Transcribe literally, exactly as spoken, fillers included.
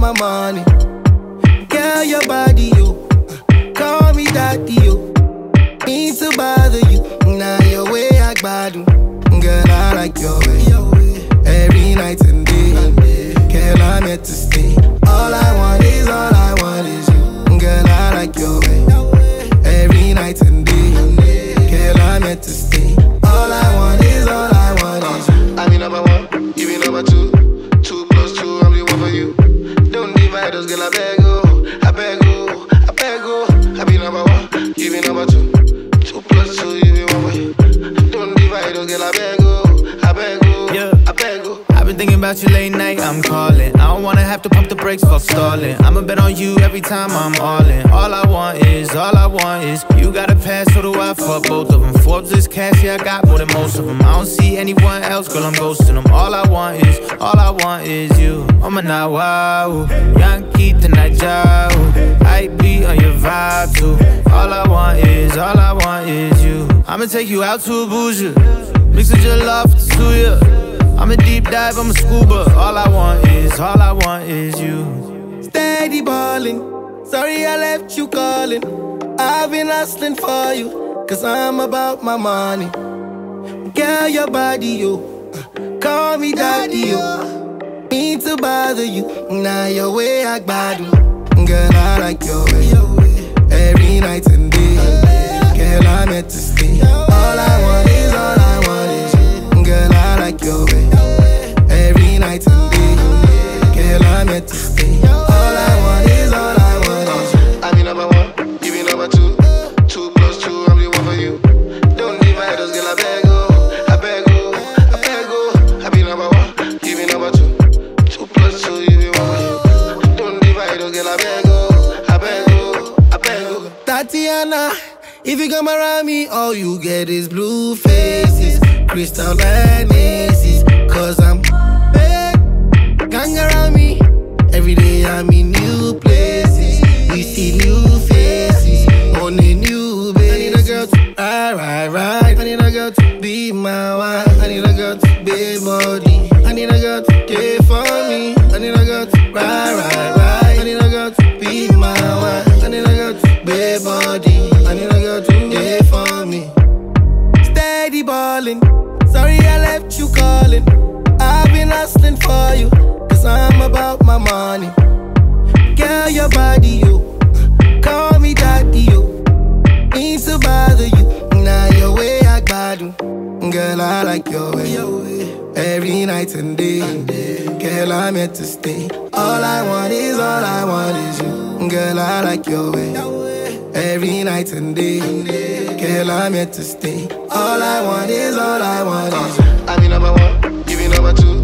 my money. Girl, your body, yo. Call me daddy, yo. Need to bother you. Now your way I gbadu. Girl, I like your way. Every night and day. Girl, I'm here to stay. All I want is, all I want is you. Girl, I like your way. Every night and day. Girl, I'm here to stay. All I want is, all I want is you. I be number one, you be number two. Two plus two, I'm the one for you. Don't divide us, girl, I beg oh, I beg oh, I beg oh. I be number one, you be number two. Two plus two, you be one for you. Don't divide us, girl, I beg oh, I beg oh, yeah. I beg oh. I've been thinking about you late night, I'm calling. I don't wanna have to pump the brakes, fuck stalling. I'ma bet on you every time I'm all in. All I want is, all I want is you got a pass, so do I, fuck both of them. Forbes is cash, yeah, I got more than most of them. I don't see anyone else, girl, I'm ghosting them. All I want is, all I want is you. I'm a na wow, Yankee tonight, Jao. I be on your vibe too. All I want is, all I want is you. I'ma take you out to Abuja, mix with your love to suya. I'm a deep dive, I'm a scuba. All I want is, all I want is you. Steady ballin'. Sorry I left you calling. I've been hustling for you, cause I'm about my money. Girl, your body, yo. Call me daddy, yo. Need to bother you. Now your way I gbadu. Girl, I like your way. Every night and day. Girl, I'm here to stay. All I want is, all I want is you. Girl, I like your way. Every night and day. Girl, I'm here to stay. All I want is, all I want is you. I be number one, you be number two. Two plus two, I'm the one for you. Don't divide us, girl, I beg oh, I beg oh, I beg oh. I be number one, you be number two. Two plus two, you be one for you. Don't divide us, girl, I beg oh, I beg oh, I beg oh. Tatiana, if you come around me, all you get is blue faces, crystal and aces. Cause I'm big, gang around me. Every day I'm in new places. We see new faces on a new base. I need a girl to ride, ride, ride. I need a girl to be my wife. I need a girl to be body. I need a girl to care for me. I need a girl to ride, ride, ride. I need a girl to be my wife. I need a girl to be body. I need a girl to care for me. Steady ballin'. Sorry I left you calling. I've been hustling for you, cause I'm about my money. Girl, your body, yo. Call me daddy, yo. Need to bother you. Now your way I gbadu. Girl, I like your way. Every night and day. Girl, I'm here to stay. All I want is, all I want is you. Girl, I like your way. Every night and day. Girl, I'm here to stay. All I want is, all I want is you. I be number one, you be number two.